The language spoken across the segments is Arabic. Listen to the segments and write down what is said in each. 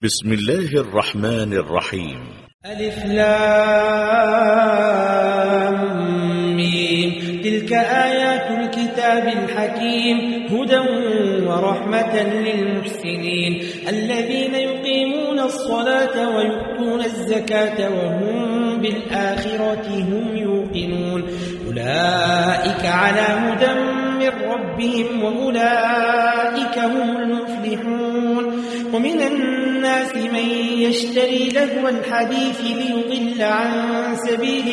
بسم الله الرحمن الرحيم. ألف لام ميم. تلك آيات الكتاب الحكيم هدى ورحمة للمحسنين الذين يقيمون الصلاة ويؤتون الزكاة وهم بالآخرة هم يوقنون أولئك على هدى من ربهم وأولئك هم المفلحون. ومن الناس من يشتري لهو الحديث ليضل عن سبيل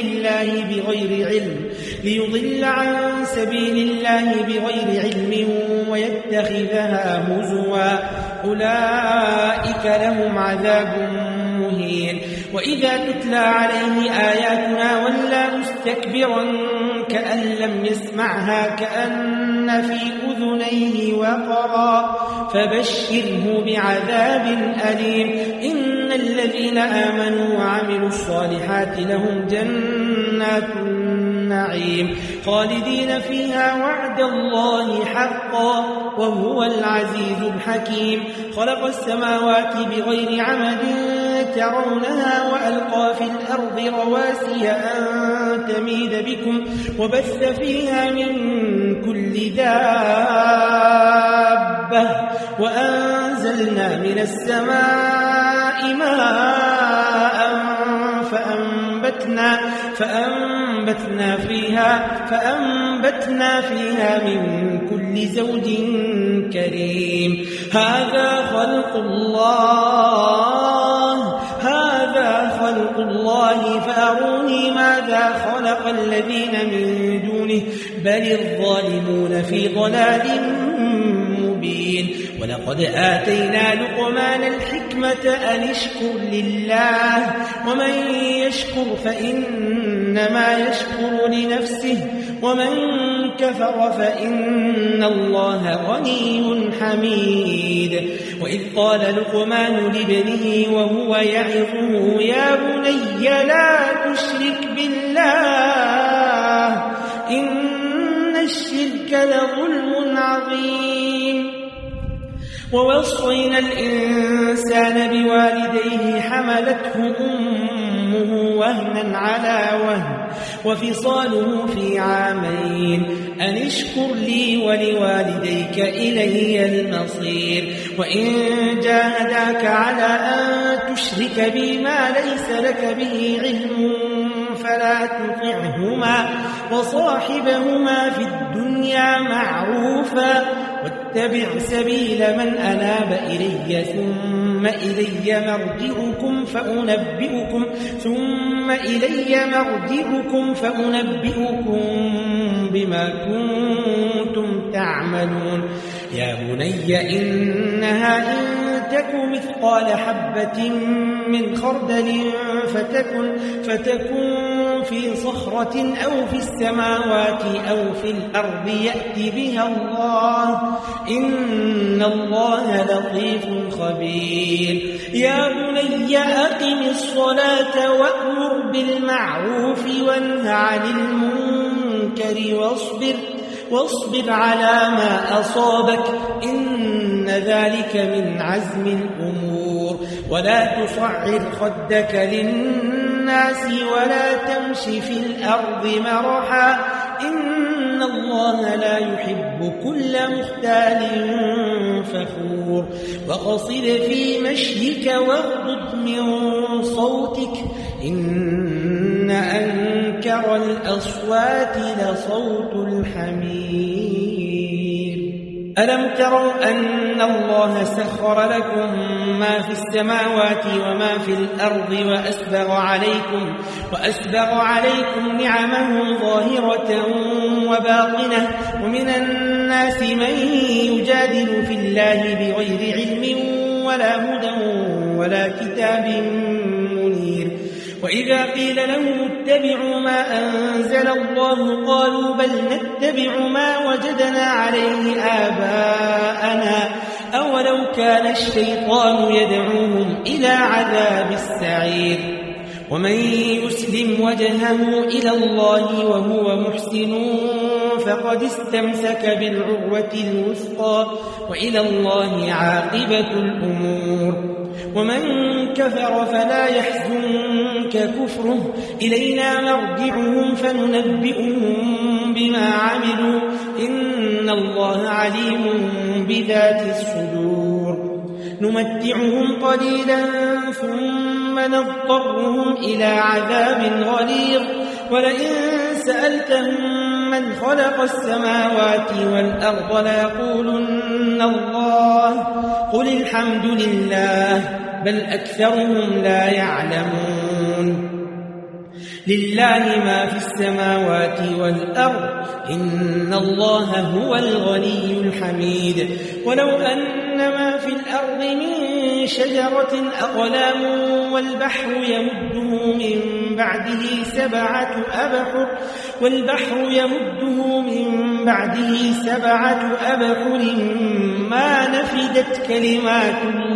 الله بغير علم ويتخذها هزوا أولئك لهم عذاب مهين. وإذا تتلى عليه آياتنا ولى مستكبرا كأن لم يسمعها كأن في أذنيه وقرا فبشره بعذاب أليم. إن الذين آمنوا وعملوا الصالحات لهم جنات النعيم خالدين فيها وعد الله حقا وهو العزيز الحكيم. خلق السماوات بغير عمد ترونها وألقى في الأرض رواسي أن تميد بكم وبث فيها من كل دابة وأنزلنا من السماء ماء فأنبتنا فيها من كل زوج كريم. هذا خلق الله فأروني ماذا خلق الذين من دونه بل الظالمون في ضلال مبين. ولقد آتينا لقمان الحكمة أن اشكر لله ومن يشكر فإنما يشكر لنفسه ومن كفر فإن الله غني حميد. وإذ قال لقمان لابنه وهو يعظه يا بني لا تشرك بالله إن الشرك لظلم عظيم. ووصينا الإنسان بوالديه حملته أمه وهنا على وهن وفصاله في عامين أن اشكر لي ولوالديك إلي المصير. وإن جاهداك على أن تشرك بي ما ليس لك به علم فلا تطعهما وصاحبهما في الدنيا معروفا واتبع سبيل من أناب إلي ثم إلي مرجعكم فأنبئكم بما كنتم تعملون. يا بني إنها إن تك مثقال حبة من خردل فتكن في صخرة أو في السماوات أو في الأرض يأتي بها الله إن الله لطيف خبير. يا بني أقم الصلاة وأمر بالمعروف وانه عن المنكر واصبر على ما أصابك إن ذلك من عزم الأمور. ولا تصعر خدك للناس ولا تمشي في الأرض مرحا إن الله لا يحب كل مختال فخور. وقصد في مشيك واغضض من صوتك إن أنكر الأصوات لصوت الحمير. ألم تروا أن الله سخر لكم ما في السماوات وما في الأرض وأسبغ عليكم نعمه ظاهرة وباطنة. ومن الناس من يجادل في الله بغير علم ولا هدى ولا كتاب منير. وإذا قيل لهم اتبعوا ما أنزل الله قالوا بل نتبع ما وجدنا عليه آباءنا أولو كان الشيطان يدعوهم إلى عذاب السعير. ومن يسلم وجهه إلى الله وهو محسن فقد استمسك بالعروة الوثقى وإلى الله عاقبة الأمور. ومن كفر فلا يحزنك كفره إلينا مرجعهم فننبئهم بما عملوا إن الله عليم بذات الصدور نمتعهم قليلا ثم نضطرهم إلى عذاب غليظ ولئن سألتهم من خلق السماوات والأرض ليقولن الله قل الحمد لله بل أكثرهم لا يعلمون لله ما في السماوات والأرض إن الله هو الغني الحميد ولو أن ما في الأرض من شجرة أقلام والبحر يمده من بعده سبعة أبحر ما نفدت كلمات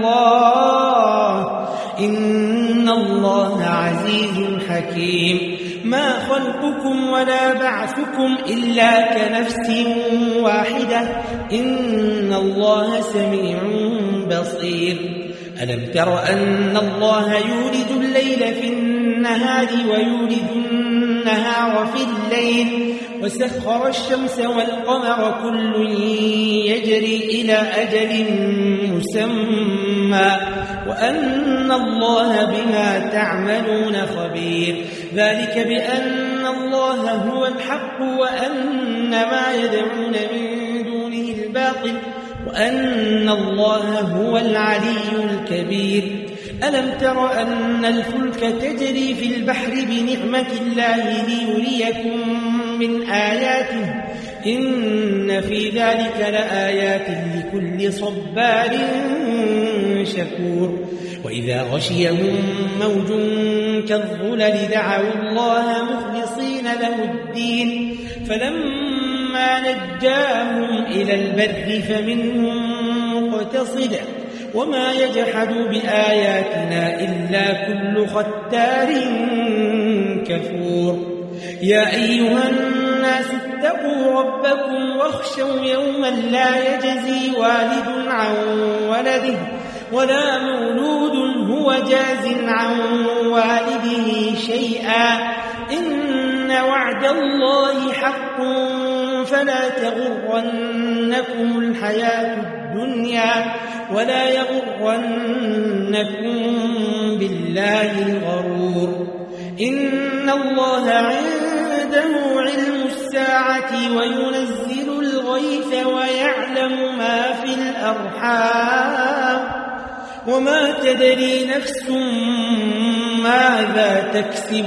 الله إن الله عزيز حكيم ما خلقكم ولا بعثكم إلا كنفس واحدة إن الله سميع بصير ألم تر أن الله يولد الليل في النهار ويولد النهار في الليل وسخر الشمس والقمر كل يجري إلى أجل مسمى وأن الله بما تعملون خبير ذلك بأن الله هو الحق وأن ما يدعون من دونه الباطل وأن الله هو العلي الكبير ألم تر أن الفلك تجري في البحر بنعمة الله ليريكم من آياته إن في ذلك لآيات لكل صبار شكور وإذا غشيهم موج كالظلل دعوا الله مخلصين له الدين فلما نجاهم إلى البر فمنهم مقتصد وما يجحد بآياتنا إلا كل ختار كفور يا أيها الناس اتقوا ربكم واخشوا يوما لا يجزي والد عن ولده ولا مولود هو جاز عن والده شيئا إن وعد الله حق فلا تغرنكم الحياة الدنيا ولا يغرنكم بالله الغرور إن الله عنده علم الساعة وينزل الغيث ويعلم ما في الأرحام وما تدري نفس ماذا تكسب